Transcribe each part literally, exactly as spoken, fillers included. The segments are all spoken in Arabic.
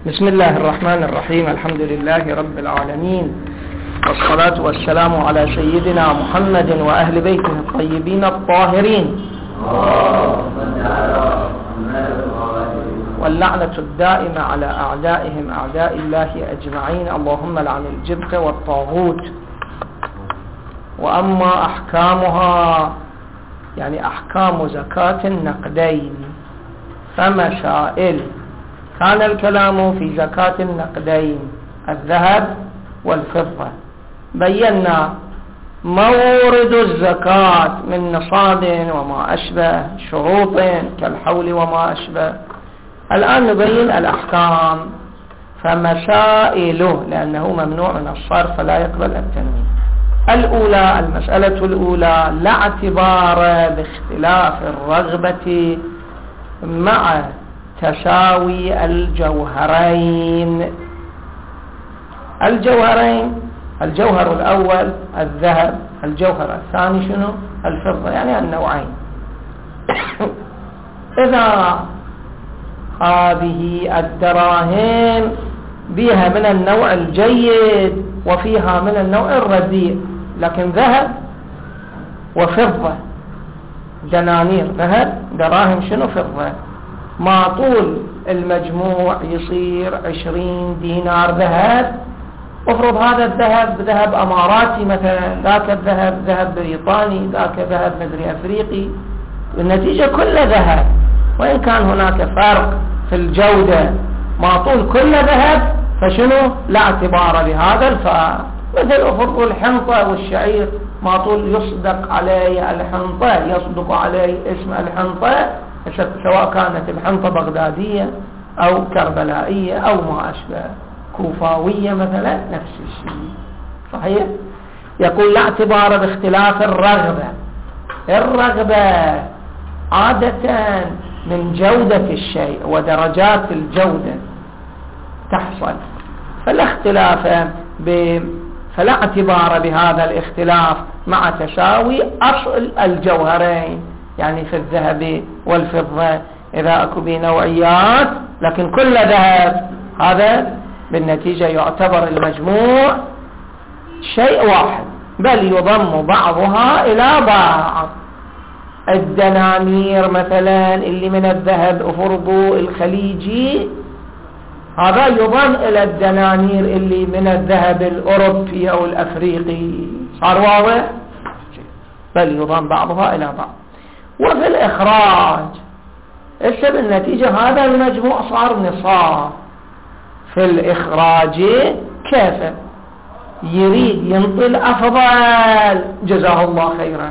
بسم الله الرحمن الرحيم. الحمد لله رب العالمين، والصلاة والسلام على سيدنا محمد وأهل بيته الطيبين الطاهرين، واللعنة الدائمة على أعدائهم أعداء الله أجمعين. اللهم لعن الجبت والطاغوت. وأما أحكامها يعني أحكام زكاة النقدين فمسائل. كان الكلام في زكاة النقدين الذهب والفضة، بينا مورد الزكاة من نصاب وما أشبه، شروط كالحول وما أشبه. الآن نبين الأحكام فمسائله، لأنه ممنوع من الصرف فلا يقبل التنوين. الأولى، المسألة الأولى، لا اعتبار باختلاف الرغبة مع تساوي الجوهرين. الجوهرين، الجوهر الأول الذهب، الجوهر الثاني شنو؟ الفضة، يعني النوعين. إذا هذه الدراهم بها من النوع الجيد وفيها من النوع الرديء، لكن ذهب وفضة، دنانير ذهب، دراهم شنو؟ فضة، ما طول المجموع يصير عشرين دينار ذهب. افرض هذا الذهب ذهب اماراتي مثلا، ذاك الذهب ذهب بريطاني، ذاك ذهب مدري افريقي، النتيجة كله ذهب، وان كان هناك فرق في الجودة ما طول كله ذهب فشنو؟ لا اعتبار لهذا الفرق. مثل افرض الحنطة والشعير ما طول يصدق عليه الحنطة، يصدق عليه اسم الحنطة، سواء كانت الحنطة بغدادية أو كربلائية أو ما أشبه، كوفاوية مثلا، نفس الشيء. صحيح؟ يقول لا اعتبار باختلاف الرغبة. الرغبة عادة من جودة الشيء ودرجات الجودة تحصل، فلا اختلاف ب... فلا اعتبار بهذا الاختلاف مع تساوي أصل الجوهرين، يعني في الذهب والفضة إذا أكو بنوعيات لكن كل ذهب، هذا بالنتيجة يعتبر المجموع شيء واحد، بل يضم بعضها إلى بعض. الدنانير مثلا اللي من الذهب أفرضوا الخليجي، هذا يضم إلى الدنانير اللي من الذهب الأوروبي أو الأفريقي. صار واضح؟ بل يضم بعضها إلى بعض. وفي الإخراج السبب النتيجة هذا المجموع صار نصاب. في الإخراج كيف يريد ينطي الأفضل جزاه الله خيرا،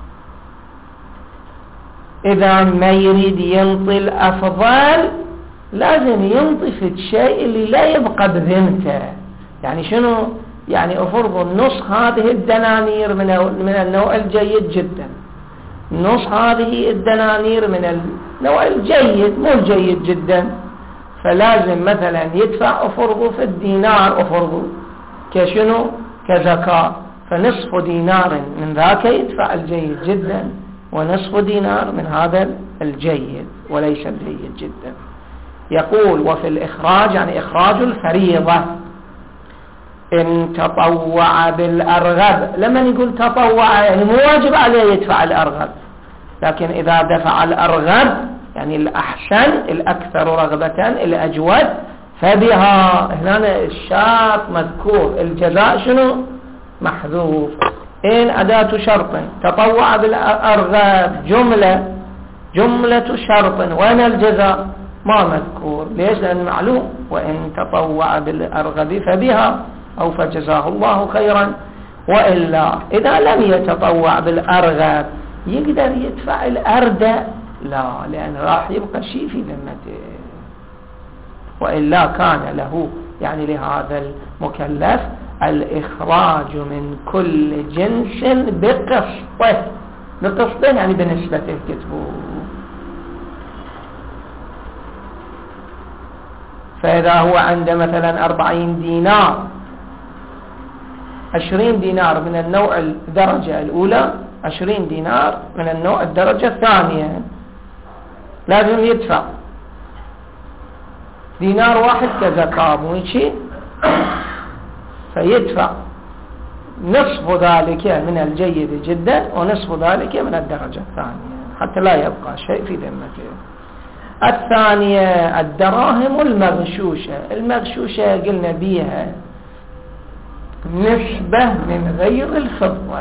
إذا ما يريد ينطي الأفضل لازم ينطي في الشيء اللي لا يبقى بذمته. يعني شنو؟ يعني أفرض النص هذه الدنانير من النوع الجيد جدا، نص هذه الدنانير من النوع الجيد مو الجيد جدا، فلازم مثلا يدفع أفرضه في الدينار، أفرضه كشنو؟ كزكاة، فنصف دينار من ذاك يدفع الجيد جدا، ونصف دينار من هذا الجيد وليس الجيد جدا. يقول وفي الإخراج يعني إخراج الفريضة، إن تطوع بالأرغب. لما يقول تطوع يعني مو واجب عليه يدفع الأرغب، لكن إذا دفع الأرغب يعني الأحسن، الأكثر رغبة، الأجود، فبها. هنا الشرط مذكور، الجزاء شنو؟ محذوف. إن أداة شرط، تطوع بالأرغب جملة جملة شرط، وين الجزاء؟ ما مذكور. ليش؟ لأن معلوم وإن تطوع بالأرغب فبها أو فجزاه الله خيرا. وإلا إذا لم يتطوع بالأرغب يقدر يدفع الأردى؟ لا، لأن راح يبقى شيء في ذمته. وإلا كان له يعني لهذا المكلف الإخراج من كل جنس بقسطه، بقسطه يعني بنسبته كتبه. فإذا هو عنده مثلا أربعين دينار، عشرين دينار من النوع الدرجة الأولى، عشرين دينار من النوع الدرجة الثانية، لازم يدفع. دينار واحد كزكاة مو هيك؟ فيدفع نصف ذلك من الجيد جدا ونصف ذلك من الدرجة الثانية حتى لا يبقى شيء في ذمته. الثانية الدراهم المغشوشة. المغشوشة قلنا بيها نسبة من غير الفضة،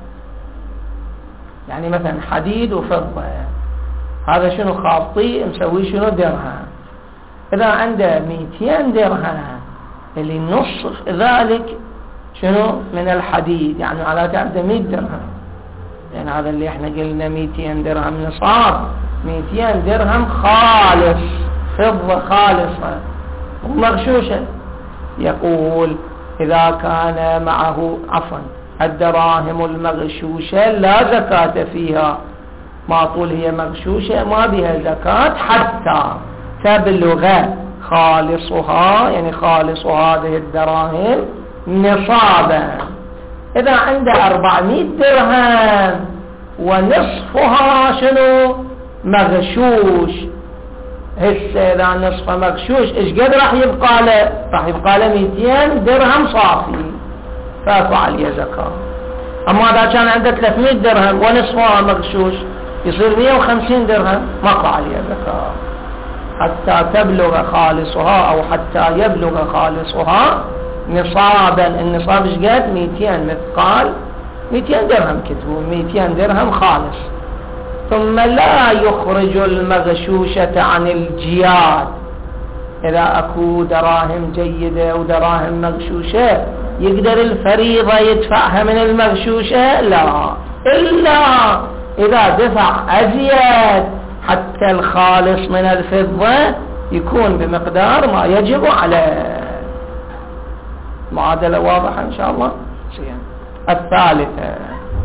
يعني مثلا حديد وفضة، هذا شنو خاطي مسوي شنو درهم. إذا عنده مئتين درهم اللي نصف ذلك شنو من الحديد، يعني على عنده مئة درهم، يعني هذا اللي احنا قلنا مئتين درهم نصاب، مئتين درهم خالص فضة خالصة ومغشوشة. يقول إذا كان معه عفوا الدراهم المغشوشة لا زكاة فيها، ما طول هي مغشوشة ما بها زكاة حتى تبلغ خالصها، يعني خالص هذه الدراهم نصابا. إذا عنده أربعمائة درهم ونصفها شنو مغشوش، هسه إذا نصفه مغشوش إيش قد راح يبقى له؟ راح يبقى له مئتين درهم صافي فاكو عليه زكاة. أما إذا كان عنده ثلاثمائة درهم ونصفها مغشوش يصير مئة وخمسين درهم ماكو عليه زكاة حتى تبلغ خالصها أو حتى يبلغ خالصها نصابا. النصاب ايش قد؟ مئتين مثقال، مئتين درهم كتبوا، مئتين درهم خالص. ثم لا يخرج المغشوشة عن الجياد. إذا أكو دراهم جيدة ودراهم مغشوشة يقدر الفريضة يدفعها من المغشوشة؟ لا، إلا إذا دفع أزيد حتى الخالص من الفضة يكون بمقدار ما يجب عليه. معادلة واضحة إن شاء الله. الثالثة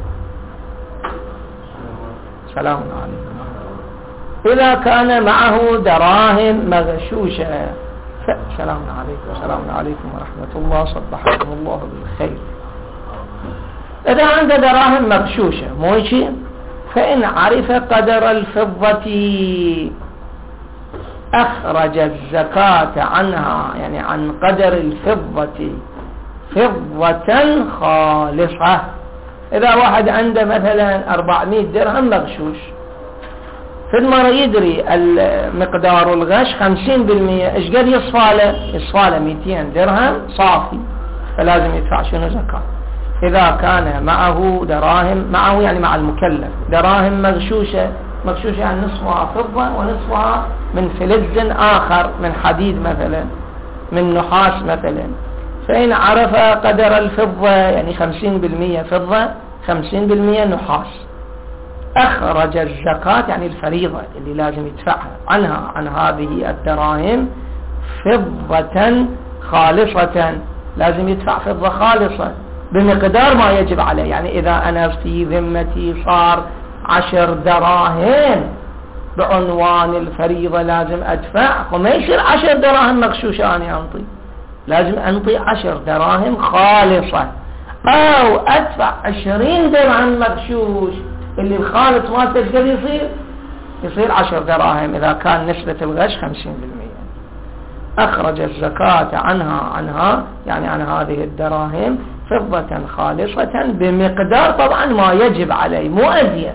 سلام عليكم. إذا كان معه دراهم مغشوشة، سلام عليكم السلام عليكم ورحمة الله، صبحكم الله بالخير. إذا عنده دراهم مغشوشة مو هيك، فإن عرف قدر الفضة أخرج الزكاة عنها، يعني عن قدر الفضة فضة خالصة. إذا واحد عنده مثلا أربعمائة درهم مغشوش، في المرة يدري المقدار الغش خمسين بالمئة إيش قد يصفى له؟ يصفى له مئتين درهم صافي، فلازم يدفع شنو زكاة. إذا كان معه دراهم، معه يعني مع المكلف دراهم مغشوشة، مغشوشة يعني نصفها فضة ونصفها من فلز آخر، من حديد مثلا، من نحاس مثلا. فإن عرف قدر الفضة يعني خمسين بالمئة فضة خمسين بالمئة نحاس، أخرج الزكاة يعني الفريضة اللي لازم يدفعها عنها عن هذه الدراهم فضة خالصة، لازم يدفع فضة خالصة بمقدار ما يجب عليه. يعني إذا أنا في ذمتي صار عشر دراهم بعنوان الفريضة لازم أدفع، وما يصير عشر دراهم مغشوشة أنا أنطي، لازم أنطي عشر دراهم خالصة، أو أدفع عشرين درهم مغشوش اللي الخالص ما تقدر يصير يصير عشر دراهم إذا كان نسبة الغش خمسين بالمئة. أخرج الزكاة عنها عنها يعني عن هذه الدراهم فضة خالصة بمقدار طبعا ما يجب عليه، مو أزيد،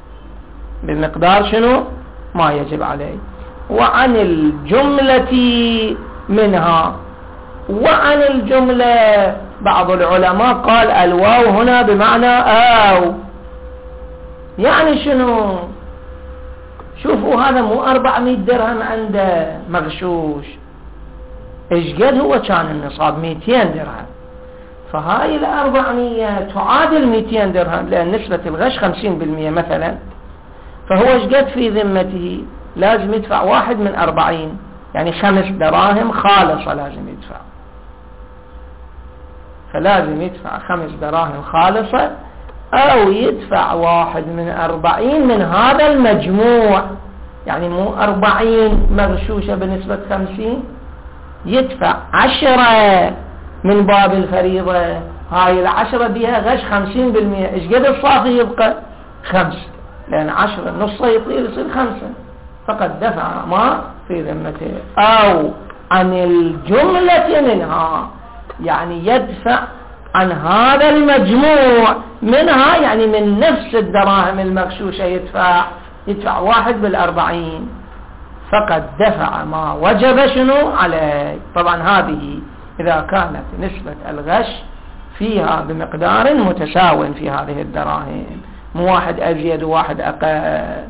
بمقدار شنو ما يجب عليه. وعن الجملة منها، وعن الجملة بعض العلماء قال الواو هنا بمعنى أو، يعني شنو؟ شوفوا هذا مو أربعمائة درهم عنده مغشوش، إيش قد هو كان النصاب مئتين درهم، فهاي الأربعمائة تعادل مئتين درهم لأن نسبة الغش خمسين بالمئة مثلا، فهو إيش قد في ذمته؟ لازم يدفع واحد من أربعين، يعني خمس دراهم خالصة لازم يدفع، فلازم يدفع خمس دراهم خالصة أو يدفع واحد من أربعين من هذا المجموع، يعني مو أربعين مغشوشة بنسبة خمسين، يدفع عشرة من باب الفريضة، هاي العشرة بها غش خمسين بالمئة، إيش قد الصافي يبقى؟ خمسة، لأن عشرة نصه يطير يصير خمسة، فقد دفع ما في ذمته. أو عن الجملة منها، يعني يدفع عن هذا المجموع منها، يعني من نفس الدراهم المغشوشة يدفع يدفع واحد بالأربعين، فقد دفع ما وجب شنو عليه. طبعا هذه إذا كانت نسبة الغش فيها بمقدار متساو في هذه الدراهم، مو واحد أزيد وواحد أقل،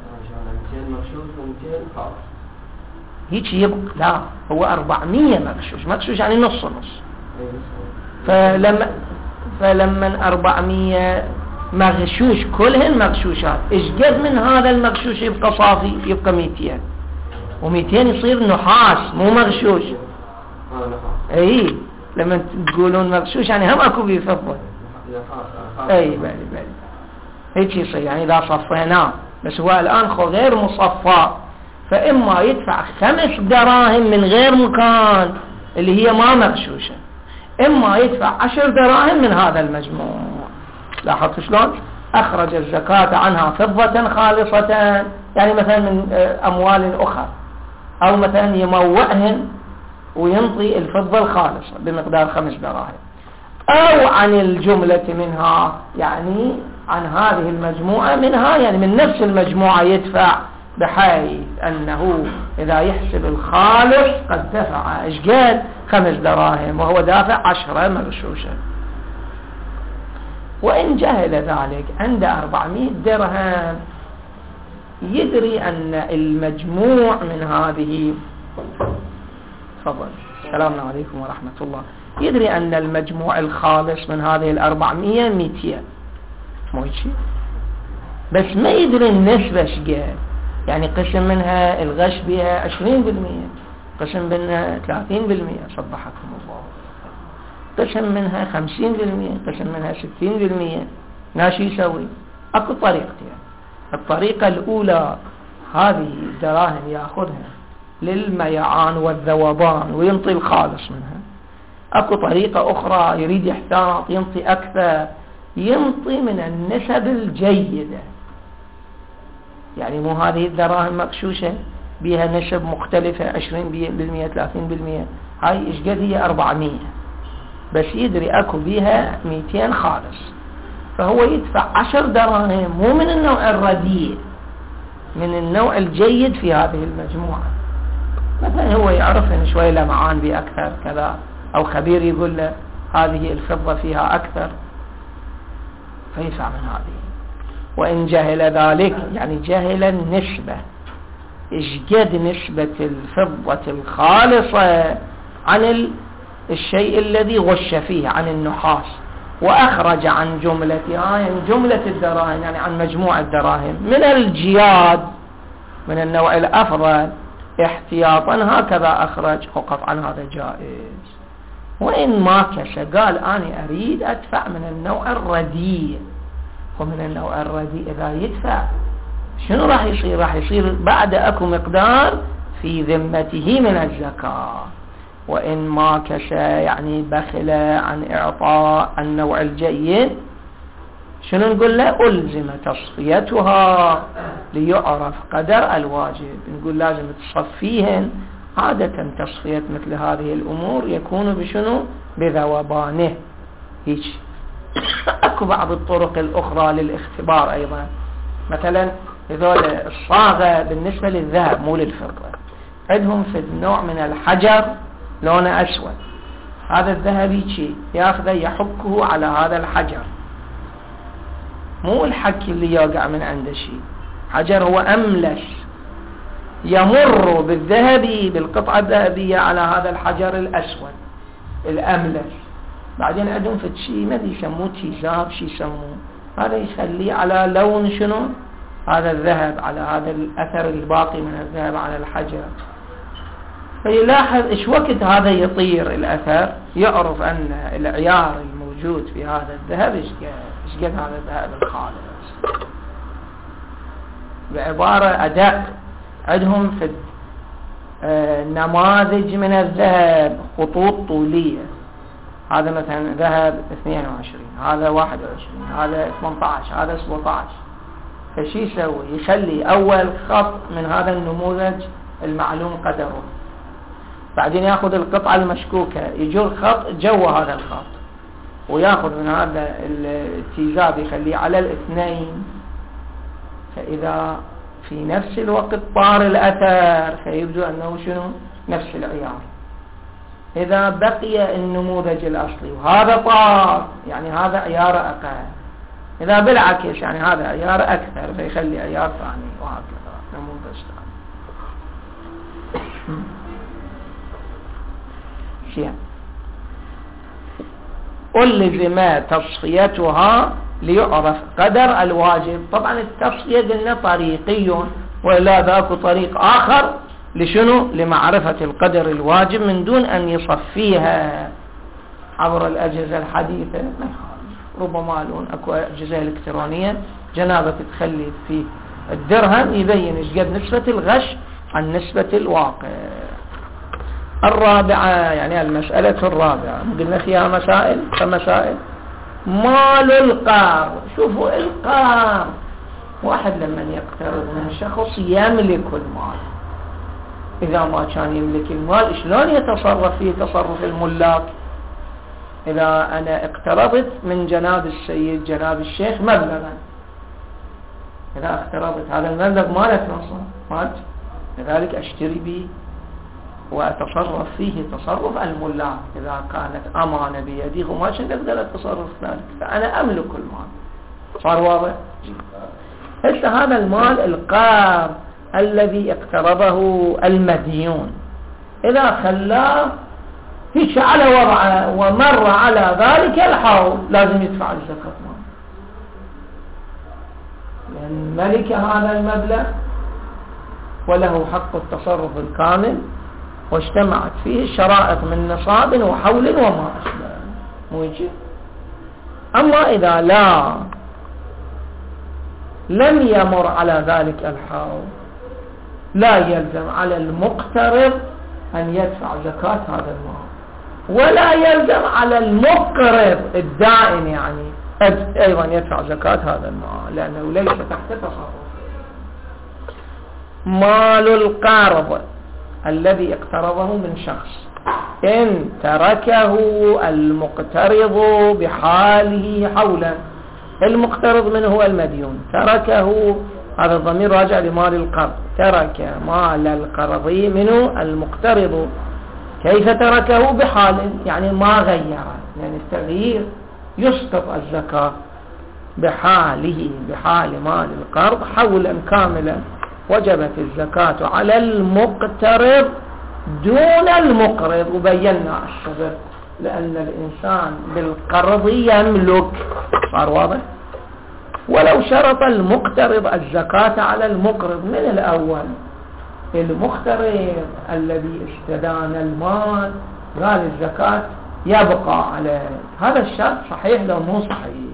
هيك يبقى لا، هو أربعمية مغشوش. مغشوش يعني نص نص، فلما فلما أربعمية مغشوش كلهن مغشوشات، إيش قد من هذا المغشوش يبقى صافي؟ يبقى مئتين، ومئتين يصير نحاس مو مغشوش. اي لما تقولون مغشوش يعني هم اكو بيفضل. اي بالي بالي هيك يصير، يعني لا صفيناه، بس هو الان خو غير مصفى، فاما يدفع خمس دراهم من غير مكان اللي هي ما مغشوشة، اما يدفع عشر دراهم من هذا المجموع. لاحظت شلون؟ اخرج الزكاة عنها فضة خالصة، يعني مثلا من اموال اخرى، او مثلا يموعهن وينطي الفضة الخالصة بمقدار خمس دراهم، او عن الجملة منها، يعني عن هذه المجموعة منها، يعني من نفس المجموعة يدفع، بحيث انه اذا يحسب الخالص قد دفع ايش قال خمس دراهم وهو دافع عشرة مغشوشة. وان جهل ذلك عند أربعمائة درهم، يدري ان المجموع من هذه، تفضل السلام عليكم ورحمة الله، يدري ان المجموع الخالص من هذه الأربعمية مئتين، مو شيء، بس ما يدري النسبة شقال، يعني قسم منها الغش بها عشرين بالمئة، قسم منها ثلاثين بالمئة، صبحكم الله، قسم منها خمسين بالمئة، قسم منها ستين بالمئة، ناشي يسوي؟ اكو طريقتين. الطريقة الاولى هذه الدراهم ياخذها للميعان والذوبان وينطي الخالص منها. اكو طريقة اخرى يريد يحتاط ينطي اكثر، ينطي من النسب الجيدة، يعني مو هذه الدراهم مغشوشة بها نسب مختلفة عشرين بالمئة ثلاثين بالمئة، هاي ايش قد هي أربعمية، بس يدري اكو بها مئتين خالص، فهو يدفع عشر دراهم مو من النوع الرديء، من النوع الجيد في هذه المجموعة. مثلا هو يعرف ان شوي لمعان بأكثر كذا، او خبير يقول له هذه الفضة فيها اكثر، فيدفع من هذه. وان جهل ذلك، يعني جهل النسبة، ايش قد نسبة الفضة الخالصة عن الشيء الذي غش فيه، عن النحاس، واخرج عن جملتها، يعني جملة الدراهم، يعني عن مجموع الدراهم من الجياد من النوع الافضل احتياطا، هكذا اخرج، وقطعا هذا جائز. وان ما كش قال انا اريد ادفع من النوع الرديء، ومن النوع الرديء اذا يدفع شنو راح يصير؟ راح يصير بعد اكو مقدار في ذمته من الزكاة. وإن ما كشى يعني بخل عن إعطاء النوع الجيد، شنو نقول له؟ ألزم تصفيتها ليعرف قدر الواجب. نقول لازم تصفيهن. عادة تصفية مثل هذه الأمور يكون بشنو؟ بذوبانه. هيك أكو بعض الطرق الأخرى للاختبار أيضا، مثلا هذول الصاغة بالنسبة للذهب مو للفضة، عندهم في النوع من الحجر لونه أسود، هذا الذهبي شيء ياخذه يحكه على هذا الحجر، مو الحك اللي يقع من عنده شيء، حجر هو أملس، يمر بالذهبي بالقطعة الذهبية على هذا الحجر الأسود الأملس، بعدين عندهم في شيء ما يسموه تيزاب، شيء يسموه هذا يخليه على لون شنو؟ هذا الذهب، على هذا الأثر الباقي من الذهب على الحجر، فيلاحظ إيش وقت هذا يطير الأثر، يعرف أن العيار الموجود في هذا الذهب إيش قد هذا الذهب الخالص. بعبارة أداء عندهم في نماذج من الذهب خطوط طولية، هذا مثلا ذهب اثنين وعشرين، هذا واحد وعشرين، هذا ثمانية عشر، هذا سبعة عشر، فشي يسوي؟ يخلي أول خط من هذا النموذج المعلوم قدره، بعدين ياخذ القطعة المشكوكة، يجو الخط جو هذا الخط وياخذ من هذا التيزاب يخليه على الاثنين، فإذا في نفس الوقت طار الأثر فيبدو أنه شنو نفس العيار. إذا بقي النموذج الأصلي وهذا طار يعني هذا عيار أقل، إذا بالعكس يعني هذا عيار أكثر فيخلي عيار ثاني، وهكذا نموذج ثاني. شيء ألزم تصفيتها ليعرف قدر الواجب. طبعا التصفية قلنا طريقي، ولا ذاك طريق آخر لشنو لمعرفة القدر الواجب من دون أن يصفيها عبر الأجهزة الحديثة. ربما لون أكو أجهزة إلكترونية جنابة تخلي في الدرهم يبين إيش قد نسبة الغش عن نسبة الواقع. الرابعة يعني المسألة الرابعة قلنا فيها مسائل فمسائل. مال القار. شوفوا القار، واحد لما يقترض من شخص يملك المال، إذا ما كان يملك المال شلون يتصرف فيه تصرف الملاك؟ إذا أنا اقترضت من جناب السيد جناب الشيخ مبلغا، إذا اقترضت هذا المبلغ مالت نصر مالت، لذلك أشتري به وأتصرف فيه تصرف الملاك. إذا كانت أمانة بيدي وما شن أقدر أتصرف ذلك، فأنا أملك المال. صار واضح؟ هسه هذا المال القار الذي اقترضه المديون، إذا خلاه هيك على وضعه ومر على ذلك الحول لازم يدفع الزكاة مال، لأن ملك هذا المبلغ وله حق التصرف الكامل، واجتمعت فيه الشرائط من نصاب وحول وما أشبه مو يجي. أما إذا لا لم يمر على ذلك الحول لا يلزم على المقترض أن يدفع زكاة هذا المال، ولا يلزم على المقرض الدائن يعني أيضا يدفع زكاة هذا المال، لأنه ليس تحت تصرف. مال القارض الذي اقترضه من شخص إن تركه المقترض بحاله حولا، المقترض منه هو المديون، تركه، هذا الضمير راجع لمال القرض، ترك مال القرض منه المقترض. كيف تركه؟ بحال يعني ما غيره، يعني التغيير يسقط الزكاة بحاله، بحال مال القرض حولا كاملا وجبت الزكاة على المقترض دون المقرض. وبينا السبب، لأن الإنسان بالقرض يملك. صار واضح؟ ولو شرط المقترض الزكاة على المقرض من الأول، المقترض الذي استدان المال قال الزكاة يبقى عليه، هذا الشرط صحيح لو مو صحيح.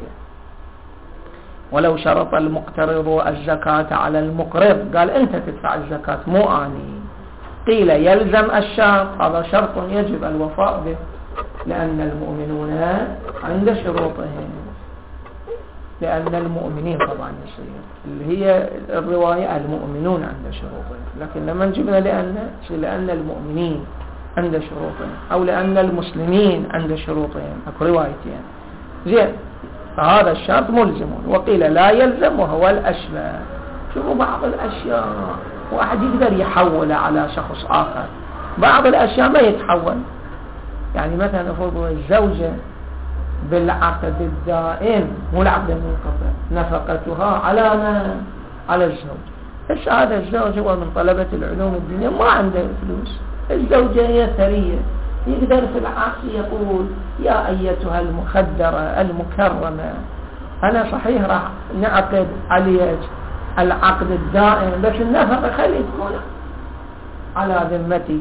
ولو شرط المقترض الزكاة على المقرض قال أنت تدفع الزكاة مو أني، قيل يلزم الشرط، هذا شرط يجب الوفاء به، لأن المؤمنون عند شروطهم، لأن المؤمنين طبعا يصير اللي هي الرواية المؤمنون عند شروطهم، لكن لما نجيبنا لأن لأن المؤمنين عند شروطهم أو لأن المسلمين عند شروطهم، أكو روايتين زين، فهذا الشرط ملزم. وقيل لا يلزم وهو الأشبه. شوفوا بعض الأشياء واحد يقدر يحول على شخص آخر، بعض الأشياء ما يتحول. يعني مثلا أفرض الزوجة بالعقد الدائم مو العقد المنقطع نفقتها على من؟ على الزوج. بس هذا الزوج هو من طلبة العلوم الدينية ما عنده فلوس، الزوجة هي ثرية، يقدر في العقد يقول يا أيتها المخدرة المكرمة أنا صحيح راح نعقد عليك العقد الدائم، بس النفقة خلي تكون على ذمتك،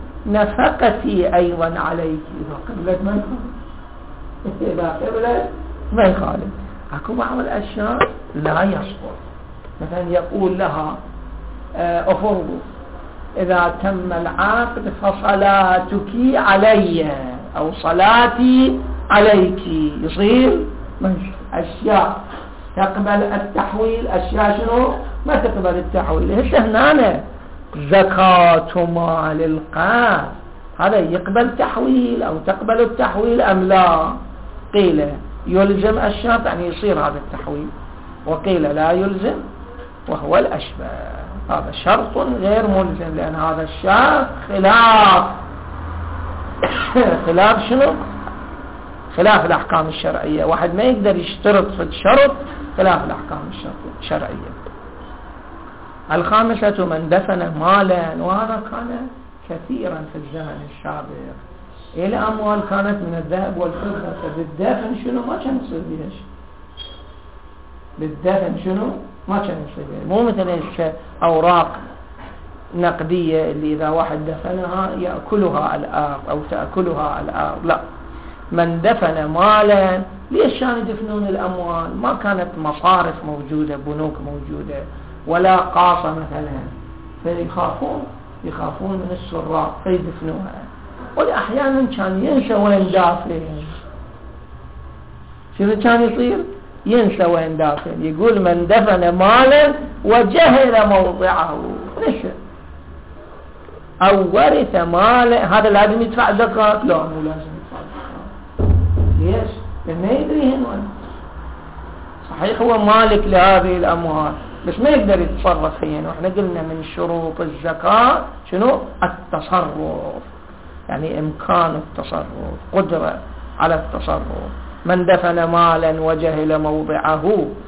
نفقتي أيضا عليك إذا قبلت ما يخالف، إذا قبلت ما يخالف. أكو بعض الأشياء لا يصبر، مثلا يقول لها أفرض إذا تم العقد فصلاتك علي أو صلاتي عليك، يصير أشياء تقبل التحويل، أشياء شنو ما تقبل التحويل. هسه هنا زكاة مال القرض هذا يقبل تحويل أو تقبل التحويل أم لا؟ قيل يلزم الشرط يعني يصير هذا التحويل، وقيل لا يلزم وهو الأشبه. هذا شرط غير ملزم لأن هذا الشرط خلاف خلاف شنو؟ خلاف الأحكام الشرعية. واحد ما يقدر يشترط في الشرط خلاف الأحكام الشرعية. الخامسة من دفن مالا، وهذا كان كثيرا في الزمن السابق. الأموال كانت من الذهب والفضة، فبالدفن شنو ما كان يصير بها شيء. بالدفن شنو ما كان يصير بها، مو مثل أوراق نقدية اللي إذا واحد دفنها يأكلها الأرض أو تأكلها الأرض. لا، من دفن مالا. ليش كانوا يدفنون الأموال؟ ما كانت مصارف موجودة، بنوك موجودة، ولا قاصة مثلا، فيخافون يخافون من السراق فيدفنوها. والأحيانا كان ينسى وين دافن. شنو كان يصير؟ ينسى وين دافن. يقول من دفن مالا وجهل موضعه، نسى، أو ورث مالا. هذا لازم يدفع زكاة؟ لا، مو لازم يدفع زكاة. ليش؟ لأنه يدريهن وين. صحيح هو مالك لهذه الأموال بس ما يقدر يتصرف فيهن. وإحنا قلنا من شروط الزكاة شنو؟ التصرف، يعني إمكان التصرف، قدرة على التصرف. من دفن مالا وجهل موضعه.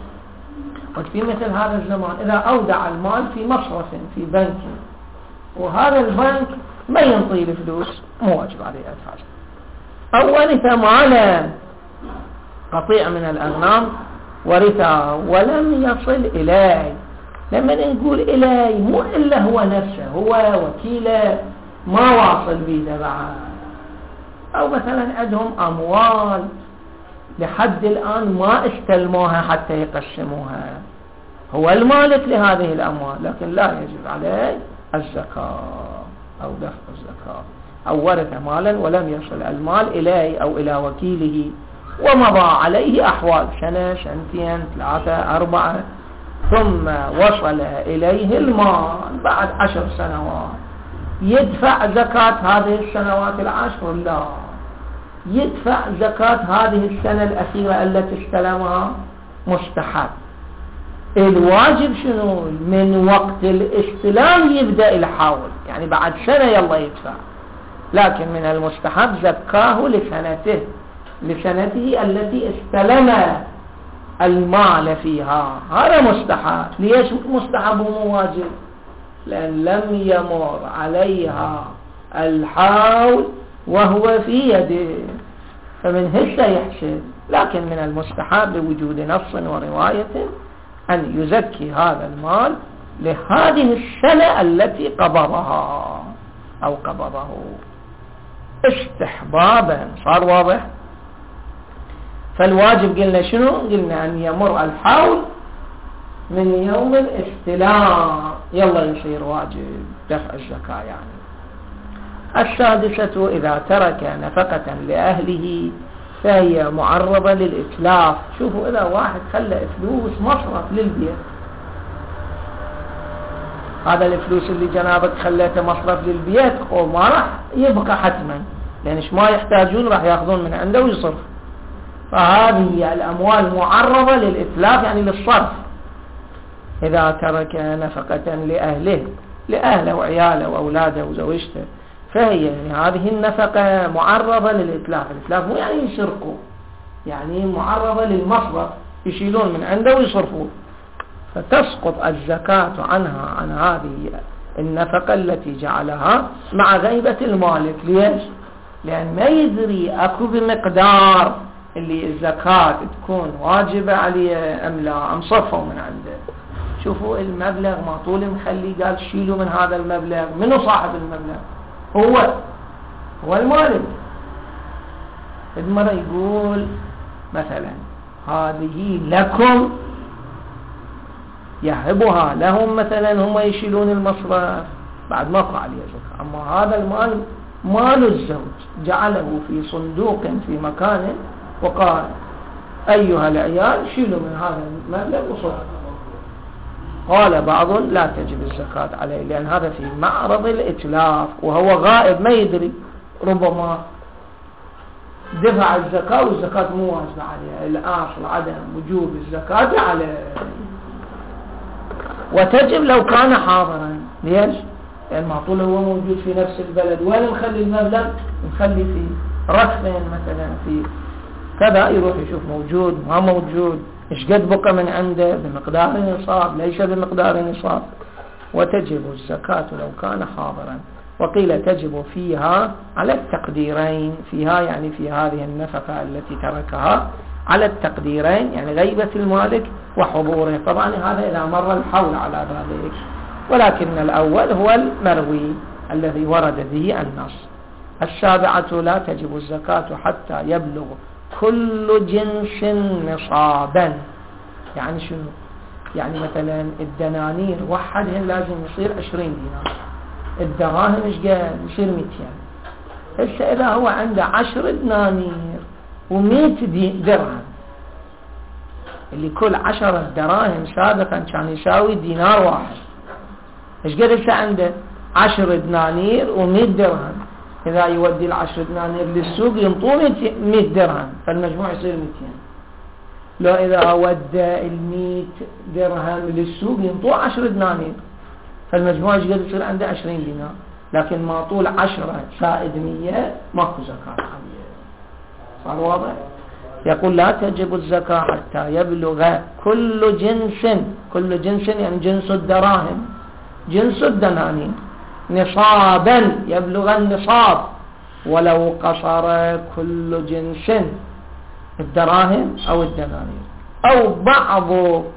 وفي مثل هذا الزمان إذا أودع المال في مصرف في بنك، وهذا البنك ما ينطي الفلوس، مو واجب عليه أدفع. أو ورث مالا، قطيع من الأغنام ورثه ولم يصل إليه. لما نقول إليه مو إلا هو نفسه، هو وكيله ما واصل به بعد. أو مثلا عندهم أموال لحد الآن ما استلموها حتى يقسموها، هو المالك لهذه الأموال لكن لا يجب عليه الزكاة أو دفع الزكاة. أو ورث مالا ولم يصل المال إليه أو إلى وكيله ومضى عليه أحوال، سنة سنتين ثلاثة أربعة، ثم وصل إليه المال بعد عشر سنوات، يدفع زكاة هذه السنوات العشر؟ لا، يدفع زكاة هذه السنة الأخيرة التي استلمها مستحب. الواجب شنو؟ من وقت الاستلام يبدأ الحول، يعني بعد سنة يلا يدفع. لكن من المستحب زكاه لسنته لسنته التي استلم المال فيها، هذا مستحب. ليش مستحب ومو واجب؟ لأن لم يمر عليها الحول وهو في يده، فمن هسه يحسب. لكن من المستحب لوجود نص ورواية أن يزكي هذا المال لهذه السنة التي قبضها أو قبضه استحبابا. صار واضح؟ فالواجب قلنا شنو؟ قلنا أن يمر الحول من يوم الاستلام يلا يصير واجب دفع الزكاة. يعني السادسة إذا ترك نفقة لأهله فهي معرضة للإتلاف. شوفوا إذا واحد خلى فلوس مصرف للبيت، هذا الفلوس اللي جنابك خليته مصرف للبيت وما راح يبقى حتما، لأن ايش ما يحتاجون راح يأخذون من عنده ويصرف. فهذه الأموال معرضة للإتلاف يعني للصرف. إذا ترك نفقة لأهله لأهله وعياله وأولاده وزوجته فهي يعني هذه النفقة معرضة للإتلاف. الإتلاف مو يعني يسرقوا، يعني معرضة للمصرف، يشيلون من عنده ويصرفون، فتسقط الزكاة عنها عن هذه النفقة التي جعلها مع غيبة المالك. ليش؟ لأن ما يدري أكو بمقدار اللي الزكاة تكون واجبة عليه أم لا، أم صرفوا من عنده. شوفوا المبلغ ما طول مخلي قال شيلوا من هذا المبلغ. منو صاحب المبلغ؟ هو هو المالك. المرة يقول مثلا هذه لكم، يهبها لهم مثلا، هم يشيلون المصرف بعد ما قع عليه زكاة. أما هذا المال مال الزوج جعله في صندوق في مكان وقال أيها العيال شيلوا من هذا المبلغ وصرف. قال بعض لا تجب الزكاة عليه لأن هذا في معرض الإتلاف وهو غائب ما يدري. ربما دفع الزكاة والزكاة مو واجبة عليه، الأصل عدم وجوب الزكاة عليه، وتجب لو كان حاضرا. ليش؟ لأن المعطول هو موجود في نفس البلد، وين نخلي المبلغ؟ نخلي في ركف مثلا، في كذا، يروح يشوف موجود ما موجود، ايش قد بقى من عنده بمقدار نصاب ليس بمقدار نصاب. وتجب الزكاة لو كان حاضرا. وقيل تجب فيها على التقديرين، فيها يعني في هذه النفقة التي تركها على التقديرين، يعني غيبة المالك وحضوره. طبعا هذا إذا مر الحول على ذلك، ولكن الأول هو المروي الذي ورد به النص. السابعة لا تجب الزكاة حتى يبلغ كل جنس نصابا. يعني شنو؟ يعني مثلا الدنانير وحدهن لازم يصير عشرين دينار، الدراهم ايش قال؟ يصير مئتين. هسه إذا هو عنده عشر دنانير ومئة درهم، اللي كل عشرة دراهم سابقا كان يساوي دينار واحد، ايش قد هسه عنده؟ عشر دنانير ومئة درهم. إذا يودي العشر دنانير للسوق ينطوه مئة درهم، فالمجموع يصير مئتين. لو إذا ودى المئة درهم للسوق ينطوه عشر دنانير، فالمجموع يقدر يصير عنده عشرين دينار. لكن ما طول عشرة زائد مية ماكو زكاة عليه. صار واضح؟ يقول لا تجب الزكاة حتى يبلغ كل جنس، كل جنس يعني جنس الدراهم، جنس الدنانير، نصابا، يبلغ النصاب، ولو قصر كل جنس الدراهم أو الدنانير أو بعض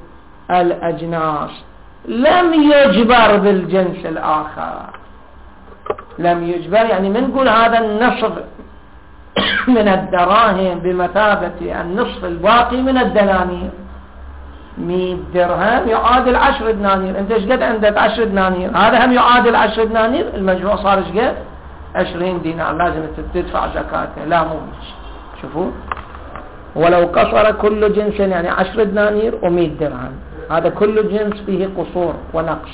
الأجناس لم يجبر بالجنس الآخر. لم يجبر يعني من نقول هذا النصف من الدراهم بمثابة النصف الباقي من الدنانير، مئة درهم يعادل عشر دنانير. انت ايش قد عندك؟ عشر دنانير، هذا هم يعادل عشر دنانير، المجموع صار ايش قد؟ عشرين دينار، لازم تدفع زكاته. لا مو شوفوا، ولو قصر كل جنس يعني عشر دنانير ومئة درهم، هذا كل جنس فيه قصور ونقص،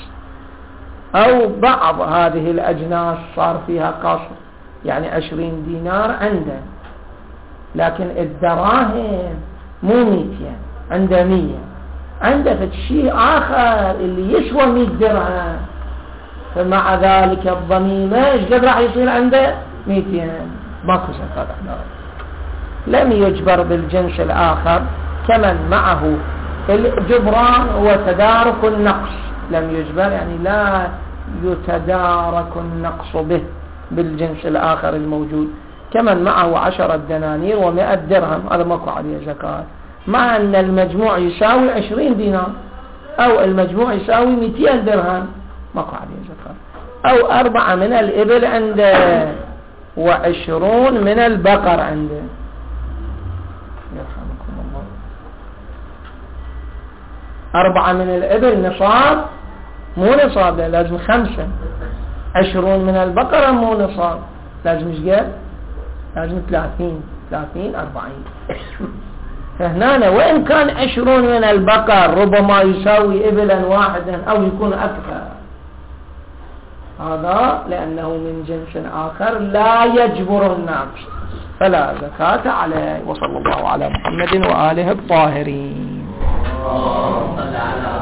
أو بعض هذه الأجناس صار فيها قصر يعني عشرين دينار عنده، لكن الدراهم مو مئتين، عنده مية، عنده شيء آخر اللي يسوى مئة درهم، فمع ذلك الضميمة ايش قد راح يصير عنده؟ مئتين، ماكو زكاة. لم يجبر بالجنس الآخر كمن معه الجبران هو تدارك النقص. لم يجبر يعني لا يتدارك النقص به بالجنس الآخر الموجود، كمن معه عشرة دنانير ومئة درهم، هذا ماكو عليه زكاة، مع أن المجموع يساوي عشرين دينار، أو المجموع يساوي مئتين درهم، ماكو عليه زكاة. أو أربعة من الإبل عنده وعشرون من البقر عنده، يرحمكم الله، أربعة من الإبل نصاب مو نصاب، لازم خمسة. عشرون من البقرة مو نصاب، لازم ايش قد؟ لازم ثلاثين، ثلاثين أربعين. فهنا وإن كان عشرون من البقر ربما يساوي إبلا واحدا أو يكون أكثر، هذا لأنه من جنس آخر لا يجبر النقص فلا زكاة عليه. وصلى الله على محمد وآله الطاهرين.